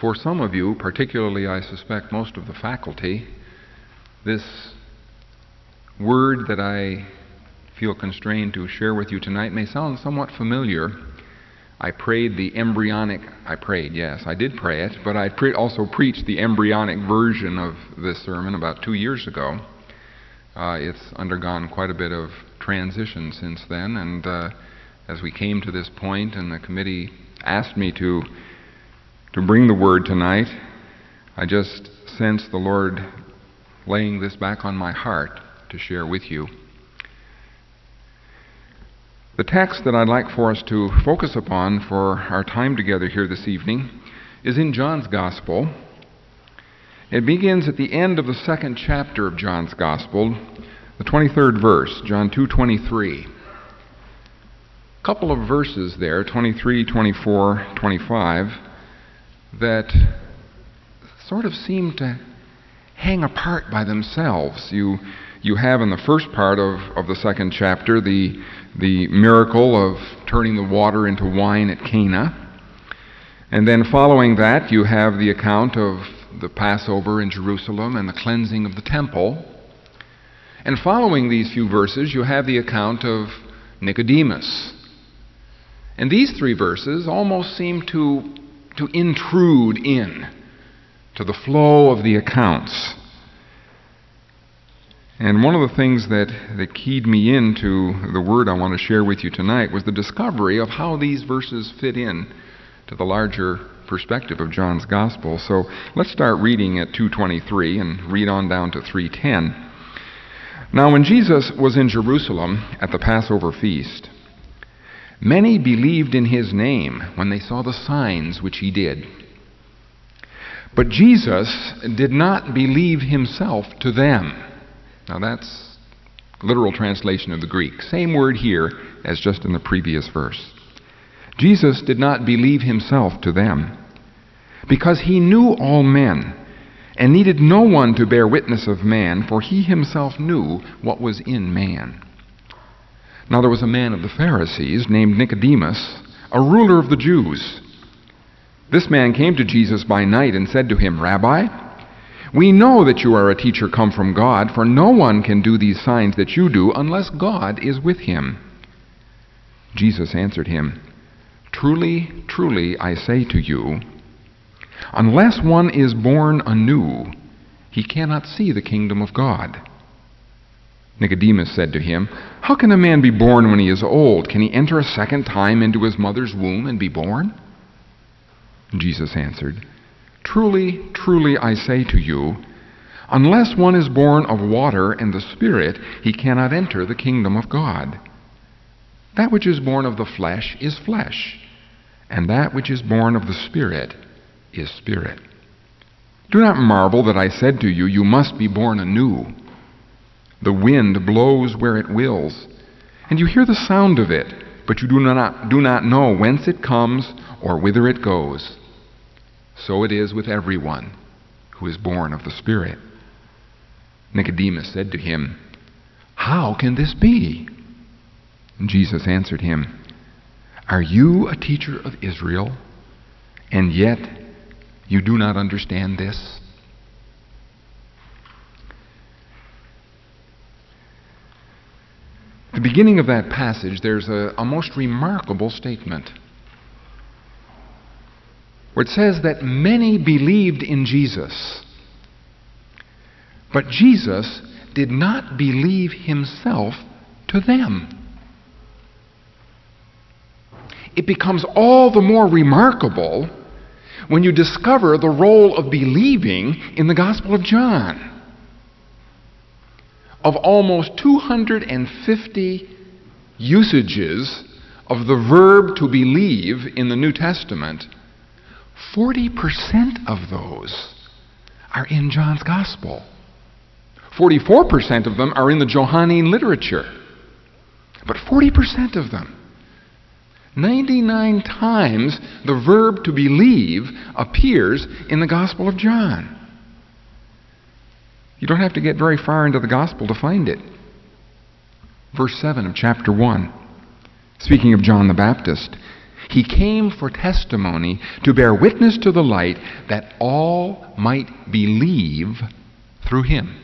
For some of you, particularly I suspect most of the faculty, this word that I feel constrained to share with you tonight may sound somewhat familiar. I did pray it, but I also preached the embryonic version of this sermon about 2 years ago. It's undergone quite a bit of transition since then, and as we came to this point and the committee asked me to bring the word tonight, I just sensed the Lord laying this back on my heart to share with you. The text that I'd like for us to focus upon for our time together here this evening is in John's Gospel. It begins at the end of the 2nd chapter of John's Gospel, the 23rd verse, John 2:23. A couple of verses there, 23, 24, 25, that sort of seem to hang apart by themselves. You have in the first part of the 2nd chapter the miracle of turning the water into wine at Cana. And then following that, you have the account of the Passover in Jerusalem and the cleansing of the temple. And following these few verses, you have the account of Nicodemus. And these 3 verses almost seem to intrude in to the flow of the accounts. And one of the things that keyed me into the word I want to share with you tonight was the discovery of how these verses fit in to the larger perspective of John's Gospel. So let's start reading at 2:23 and read on down to 3:10. Now when Jesus was in Jerusalem at the Passover feast, many believed in his name when they saw the signs which he did. But Jesus did not believe himself to them. Now that's literal translation of the Greek. Same word here as just in the previous verse. Jesus did not believe himself to them, because he knew all men, and needed no one to bear witness of man, for he himself knew what was in man. Now there was a man of the Pharisees named Nicodemus, a ruler of the Jews. This man came to Jesus by night and said to him, "Rabbi, we know that you are a teacher come from God, for no one can do these signs that you do unless God is with him." Jesus answered him, "Truly, truly, I say to you, unless one is born anew, he cannot see the kingdom of God." Nicodemus said to him, "How can a man be born when he is old? Can he enter a second time into his mother's womb and be born?" Jesus answered, "Truly, truly, I say to you, unless one is born of water and the Spirit, he cannot enter the kingdom of God. That which is born of the flesh is flesh, and that which is born of the Spirit is spirit. Do not marvel that I said to you, you must be born anew. The wind blows where it wills, and you hear the sound of it, but you do not know whence it comes or whither it goes. So it is with everyone who is born of the Spirit." Nicodemus said to him, "How can this be?" And Jesus answered him, "Are you a teacher of Israel, and yet you do not understand this?" At the beginning of that passage, there's a most remarkable statement, where it says that many believed in Jesus, but Jesus did not believe himself to them. It becomes all the more remarkable when you discover the role of believing in the Gospel of John. Of almost 250 usages of the verb to believe in the New Testament, 40% of those are in John's Gospel. 44% of them are in the Johannine literature. But 40% of them, 99 times the verb to believe appears in the Gospel of John. You don't have to get very far into the Gospel to find it. Verse 7 of chapter 1, speaking of John the Baptist, He came for testimony, to bear witness to the light, that all might believe through him.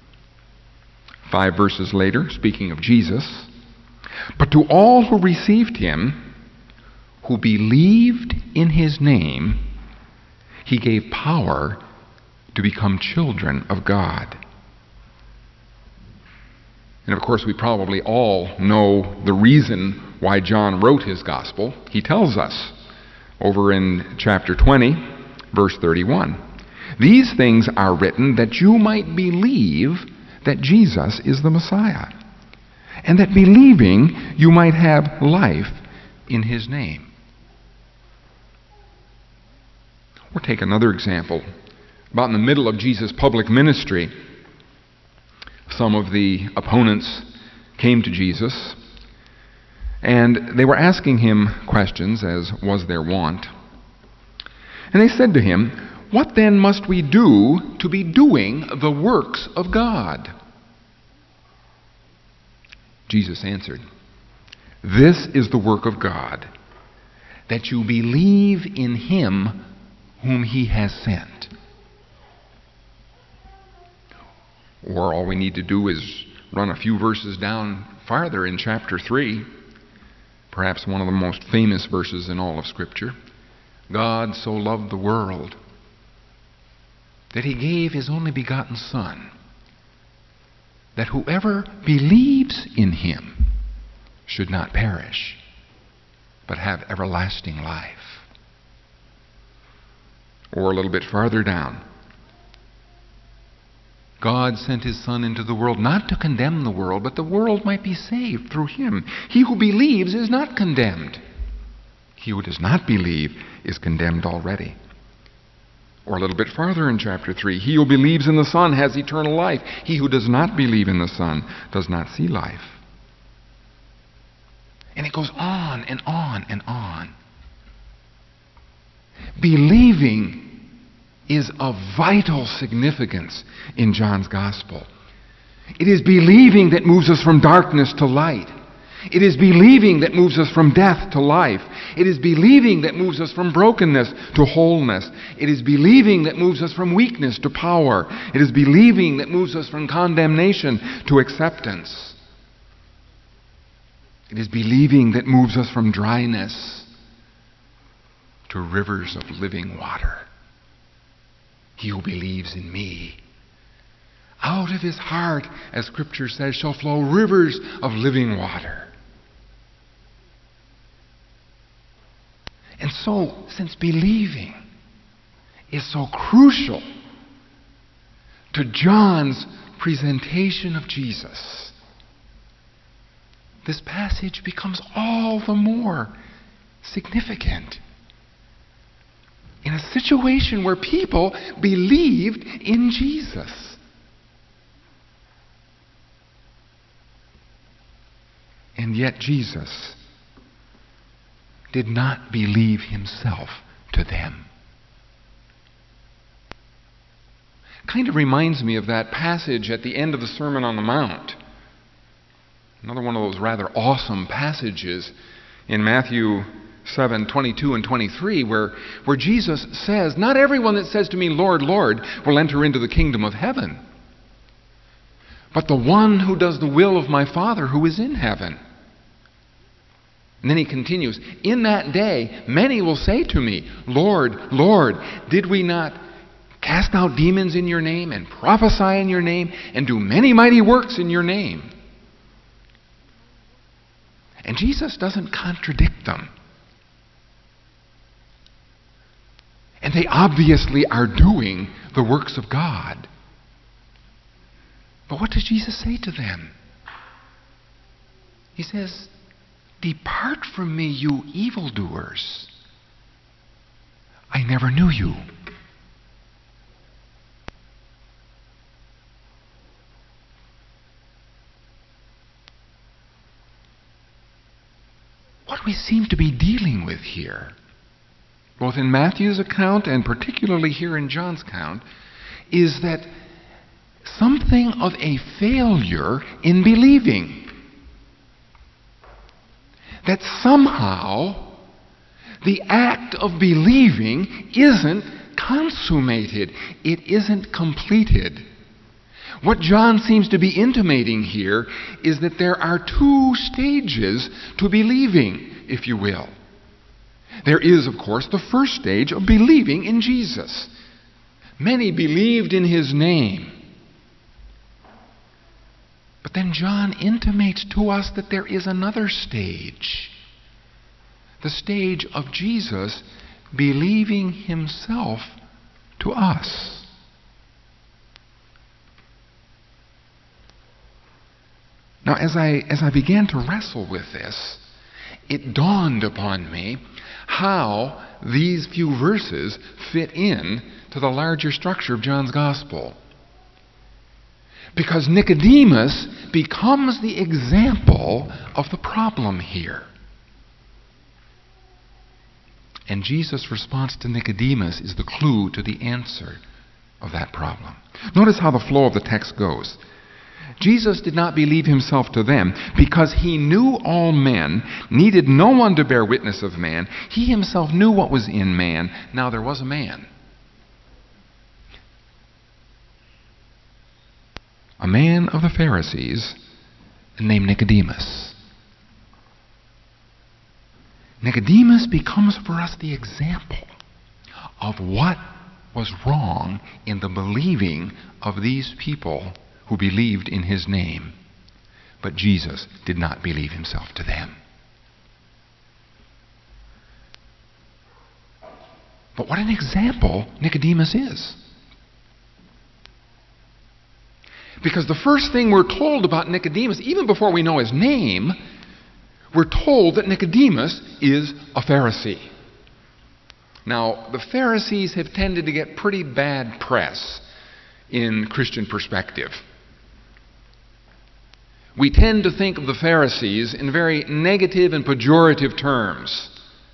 5 verses later, speaking of Jesus, but to all who received him, who believed in his name, he gave power to become children of God. And of course, we probably all know the reason why John wrote his gospel. He tells us over in chapter 20, verse 31. These things are written that you might believe that Jesus is the Messiah, and that believing you might have life in his name. Or take another example. About in the middle of Jesus' public ministry, some of the opponents came to Jesus, and they were asking him questions, as was their wont. And they said to him, "What then must we do to be doing the works of God?" Jesus answered, "This is the work of God, that you believe in him whom he has sent." Or all we need to do is run a few verses down farther in chapter 3, perhaps one of the most famous verses in all of Scripture. God so loved the world that he gave his only begotten Son, that whoever believes in him should not perish, but have everlasting life. Or a little bit farther down, God sent his Son into the world not to condemn the world, but the world might be saved through him. He who believes is not condemned. He who does not believe is condemned already. Or a little bit farther in chapter 3, he who believes in the Son has eternal life. He who does not believe in the Son does not see life. And it goes on and on and on. Believing is of vital significance in John's gospel. It is believing that moves us from darkness to light. It is believing that moves us from death to life. It is believing that moves us from brokenness to wholeness. It is believing that moves us from weakness to power. It is believing that moves us from condemnation to acceptance. It is believing that moves us from dryness to rivers of living water. He who believes in me, out of his heart, as Scripture says, shall flow rivers of living water. And so, since believing is so crucial to John's presentation of Jesus, this passage becomes all the more significant in a situation where people believed in Jesus. And yet Jesus did not believe himself to them. Kind of reminds me of that passage at the end of the Sermon on the Mount. Another one of those rather awesome passages in Matthew 7:22 and 23, where Jesus says, "Not everyone that says to me, 'Lord, Lord,' will enter into the kingdom of heaven, but the one who does the will of my Father who is in heaven." And then he continues, "In that day many will say to me, 'Lord, Lord, did we not cast out demons in your name and prophesy in your name and do many mighty works in your name?'" And Jesus doesn't contradict them. And they obviously are doing the works of God. But what does Jesus say to them? He says, "Depart from me, you evildoers. I never knew you." What we seem to be dealing with here, both in Matthew's account and particularly here in John's account, is that something of a failure in believing. That somehow The act of believing isn't consummated. It isn't completed. What John seems to be intimating here is that there are two stages to believing, if you will. There is, of course, the first stage of believing in Jesus. Many believed in his name. But then John intimates to us that there is another stage. The stage of Jesus believing himself to us. Now, as I began to wrestle with this, it dawned upon me how these few verses fit in to the larger structure of John's Gospel. Because Nicodemus becomes the example of the problem here. And Jesus' response to Nicodemus is the clue to the answer of that problem. Notice how the flow of the text goes. Jesus did not believe himself to them because he knew all men, needed no one to bear witness of man. He himself knew what was in man. Now there was a man. A man of the Pharisees named Nicodemus. Nicodemus becomes for us the example of what was wrong in the believing of these people who believed in his name. But Jesus did not believe himself to them. But what an example Nicodemus is. Because the first thing we're told about Nicodemus, even before we know his name, we're told that Nicodemus is a Pharisee. Now, the Pharisees have tended to get pretty bad press in Christian perspective. We tend to think of the Pharisees in very negative and pejorative terms.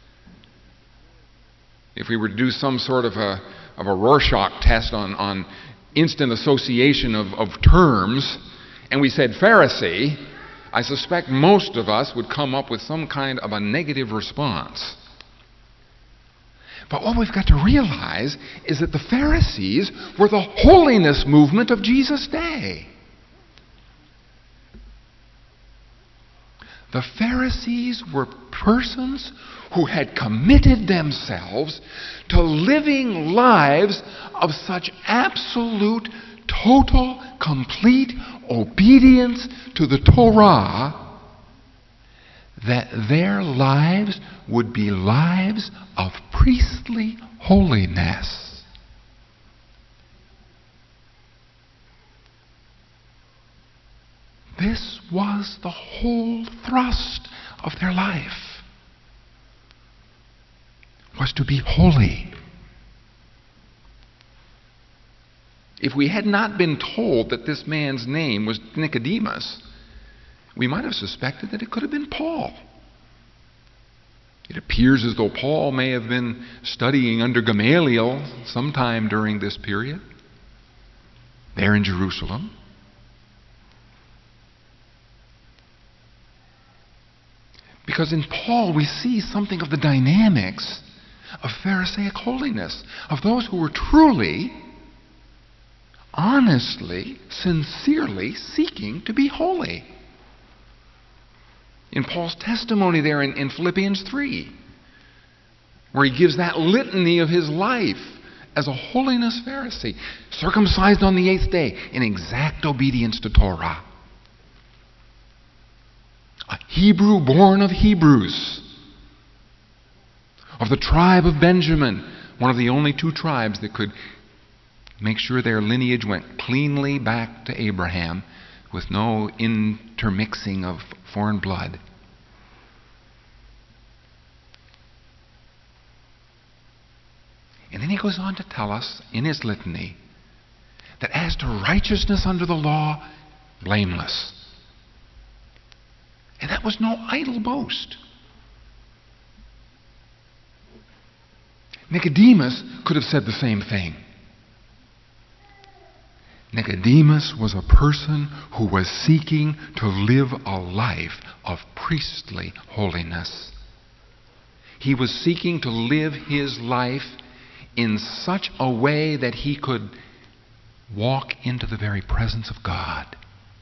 If we were to do some sort of a Rorschach test on instant association of terms, and we said Pharisee, I suspect most of us would come up with some kind of a negative response. But what we've got to realize is that the Pharisees were the holiness movement of Jesus' day. The Pharisees were persons who had committed themselves to living lives of such absolute, total, complete obedience to the Torah that their lives would be lives of priestly holiness. This was the whole thrust of their life, was to be holy. If we had not been told that this man's name was Nicodemus, we might have suspected that it could have been Paul. It appears as though Paul may have been studying under Gamaliel sometime during this period, there in Jerusalem. Because in Paul we see something of the dynamics of Pharisaic holiness, of those who were truly, honestly, sincerely seeking to be holy. In Paul's testimony there in Philippians 3, where he gives that litany of his life as a holiness Pharisee, circumcised on the 8th day, in exact obedience to Torah. A Hebrew born of Hebrews, of the tribe of Benjamin, one of the only two tribes that could make sure their lineage went cleanly back to Abraham with no intermixing of foreign blood. And then he goes on to tell us in his litany that as to righteousness under the law, blameless. And that was no idle boast. Nicodemus could have said the same thing. Nicodemus was a person who was seeking to live a life of priestly holiness. He was seeking to live his life in such a way that he could walk into the very presence of God.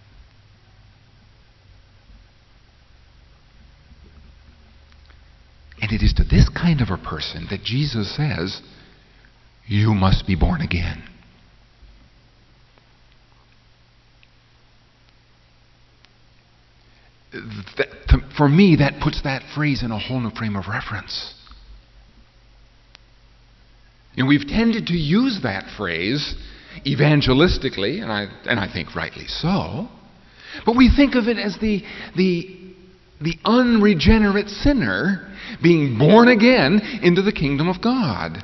And it is to this kind of a person that Jesus says, you must be born again. For me, that puts that phrase in a whole new frame of reference. And we've tended to use that phrase evangelistically, and I think rightly so, but we think of it as the unregenerate sinner being born again into the kingdom of God.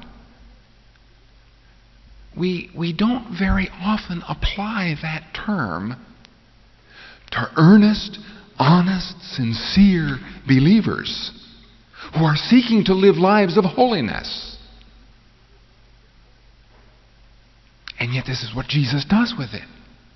We don't very often apply that term to earnest, honest, sincere believers who are seeking to live lives of holiness. And yet this is what Jesus does with it.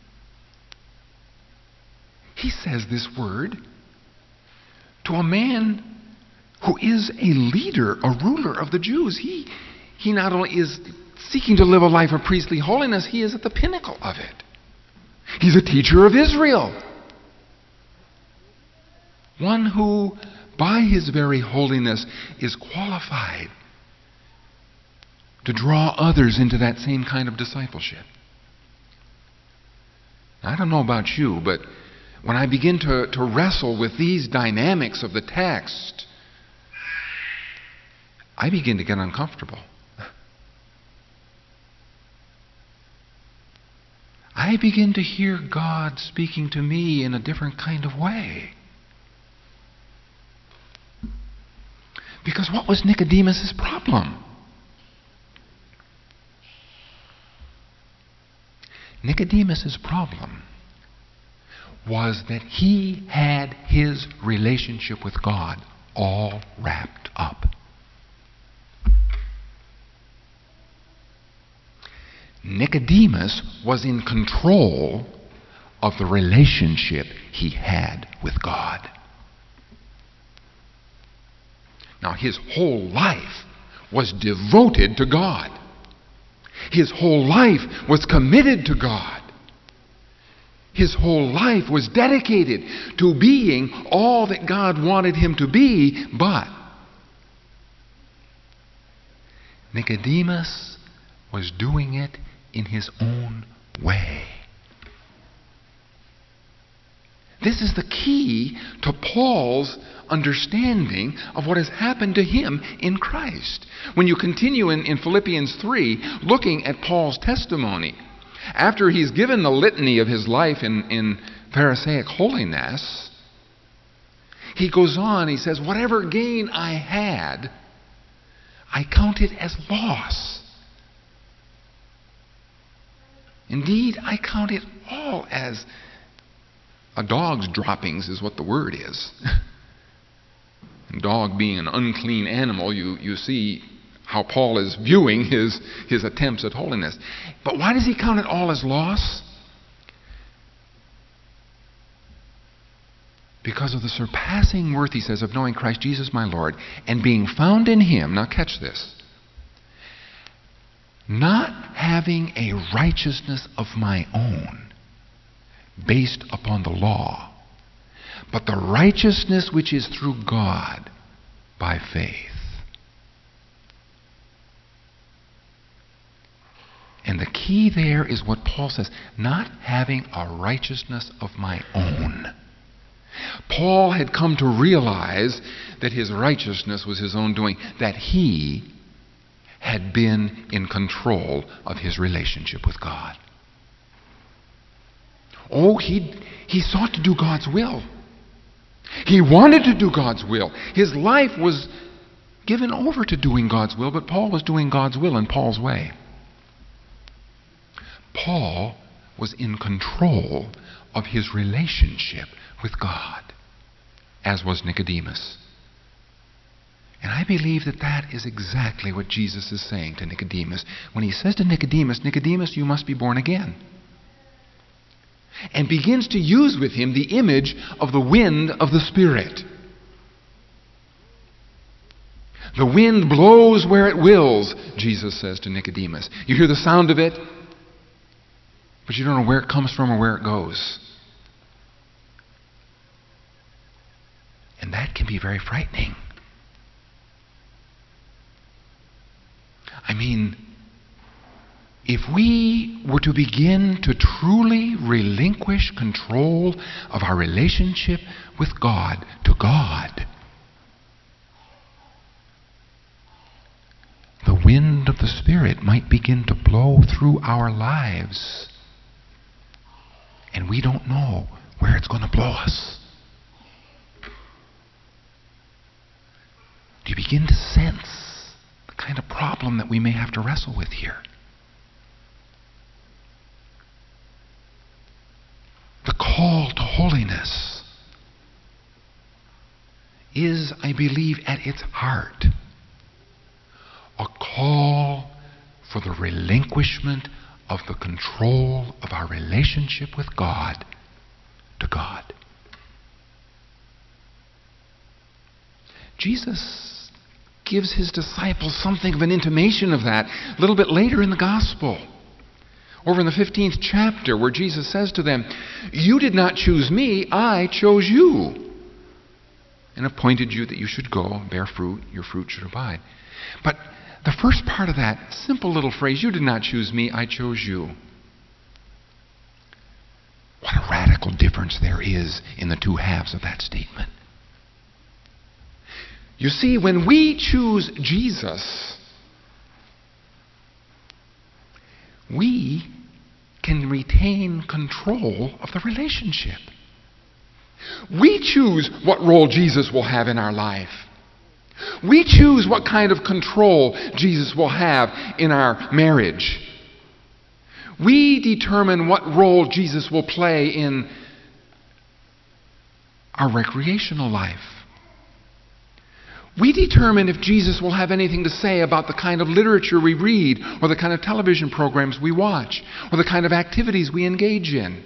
He says this word to a man who is a leader, a ruler of the Jews. He not only is seeking to live a life of priestly holiness, he is at the pinnacle of it. He's a teacher of Israel. One who, by his very holiness, is qualified to draw others into that same kind of discipleship. I don't know about you, but when I begin to wrestle with these dynamics of the text, I begin to get uncomfortable. I begin to hear God speaking to me in a different kind of way. Because what was Nicodemus' problem? Nicodemus' problem was that he had his relationship with God all wrapped up. Nicodemus was in control of the relationship he had with God. Now, his whole life was devoted to God. His whole life was committed to God. His whole life was dedicated to being all that God wanted him to be, but Nicodemus was doing it in his own way. This is the key to Paul's understanding of what has happened to him in Christ. When you continue in Philippians 3, looking at Paul's testimony, after he's given the litany of his life in Pharisaic holiness, he goes on, he says, whatever gain I had, I count it as loss. Indeed, I count it all as a dog's droppings is what the word is. And dog being an unclean animal, you see how Paul is viewing his attempts at holiness. But why does he count it all as loss? Because of the surpassing worth, he says, of knowing Christ Jesus my Lord, and being found in him, now catch this, not having a righteousness of my own, based upon the law, but the righteousness which is through God by faith. And the key there is what Paul says, not having a righteousness of my own. Paul had come to realize that his righteousness was his own doing, that he had been in control of his relationship with God. Oh, he sought to do God's will. He wanted to do God's will. His life was given over to doing God's will, but Paul was doing God's will in Paul's way. Paul was in control of his relationship with God, as was Nicodemus. And I believe that is exactly what Jesus is saying to Nicodemus. When he says to Nicodemus, Nicodemus, you must be born again. And begins to use with him the image of the wind of the Spirit. The wind blows where it wills, Jesus says to Nicodemus. You hear the sound of it, but you don't know where it comes from or where it goes. And that can be very frightening. I mean, if we were to begin to truly relinquish control of our relationship with God to God, the wind of the Spirit might begin to blow through our lives, and we don't know where it's going to blow us. Do you begin to sense the kind of problem that we may have to wrestle with here? The call to holiness is, I believe, at its heart, a call for the relinquishment of the control of our relationship with God to God. Jesus gives his disciples something of an intimation of that a little bit later in the gospel. Over in the 15th chapter, where Jesus says to them, "You did not choose me, I chose you, and appointed you that you should go and bear fruit, your fruit should abide." But the first part of that simple little phrase, "You did not choose me, I chose you." What a radical difference there is in the two halves of that statement. You see, when we choose Jesus, we can retain control of the relationship. We choose what role Jesus will have in our life. We choose what kind of control Jesus will have in our marriage. We determine what role Jesus will play in our recreational life. We determine if Jesus will have anything to say about the kind of literature we read, or the kind of television programs we watch, or the kind of activities we engage in.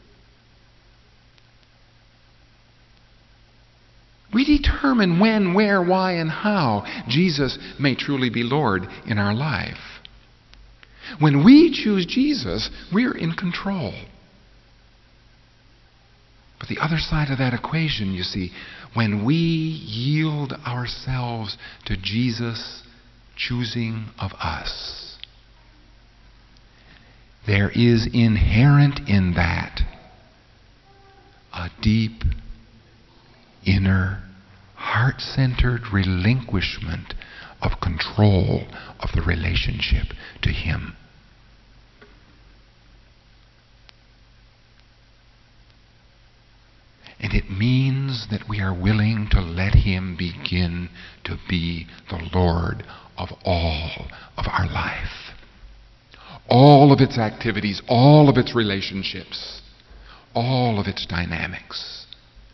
We determine when, where, why, and how Jesus may truly be Lord in our life. When we choose Jesus, we're in control. But the other side of that equation, you see, when we yield ourselves to Jesus choosing of us, there is inherent in that a deep, inner, heart-centered relinquishment of control of the relationship to Him. And it means that we are willing to let Him begin to be the Lord of all of our life. All of its activities, all of its relationships, all of its dynamics.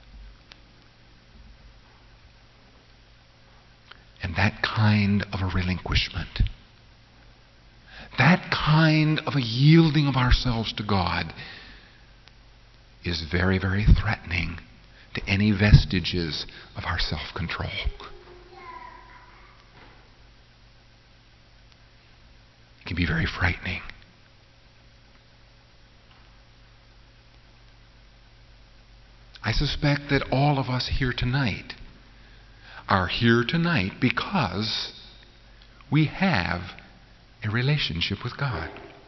And that kind of a relinquishment, that kind of a yielding of ourselves to God, is very, very threatening to any vestiges of our self-control. It can be very frightening. I suspect that all of us here tonight are here tonight because we have a relationship with God.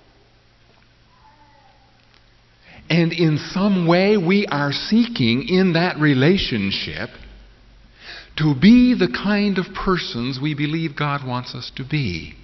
And in some way we are seeking in that relationship to be the kind of persons we believe God wants us to be.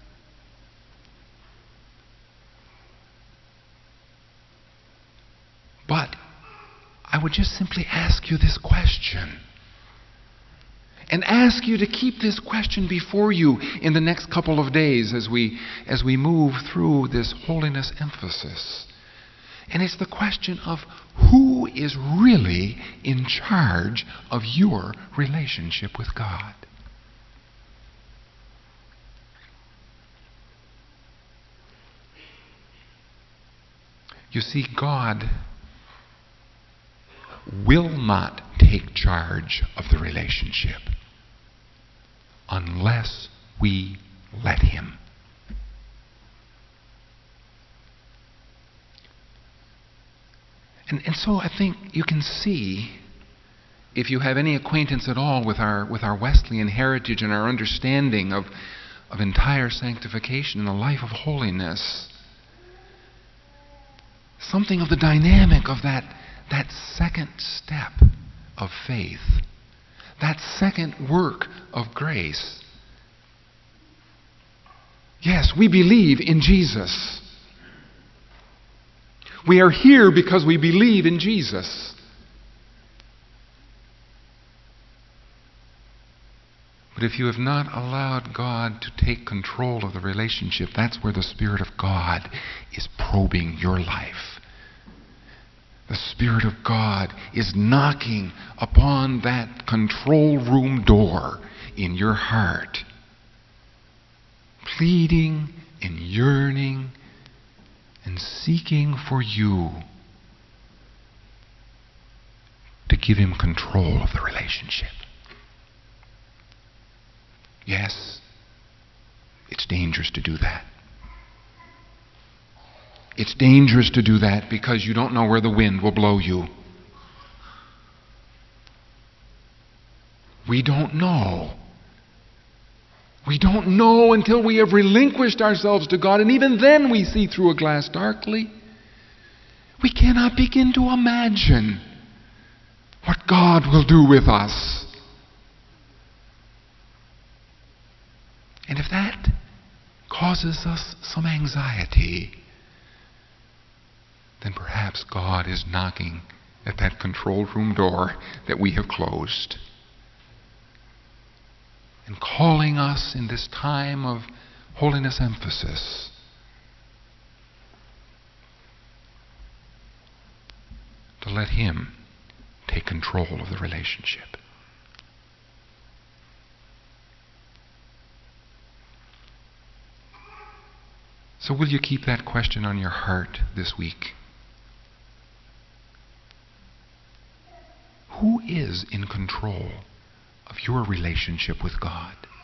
But I would just simply ask you this question, and ask you to keep this question before you in the next couple of days as we move through this holiness emphasis. And it's the question of who is really in charge of your relationship with God. You see, God will not take charge of the relationship unless we let Him. And so I think you can see, if you have any acquaintance at all with our Wesleyan heritage and our understanding of entire sanctification and a life of holiness, something of the dynamic of that second step of faith, that second work of grace. Yes, we believe in Jesus. We are here because we believe in Jesus. But if you have not allowed God to take control of the relationship, that's where the Spirit of God is probing your life. The Spirit of God is knocking upon that control room door in your heart, pleading and yearning and seeking for you to give Him control of the relationship. Yes, it's dangerous to do that. It's dangerous to do that because you don't know where the wind will blow you. We don't know. We don't know until we have relinquished ourselves to God, and even then we see through a glass darkly. We cannot begin to imagine what God will do with us. And if that causes us some anxiety, then perhaps God is knocking at that control room door that we have closed and calling us in this time of holiness emphasis to let Him take control of the relationship. So will you keep that question on your heart this week? Who is in control of your relationship with God?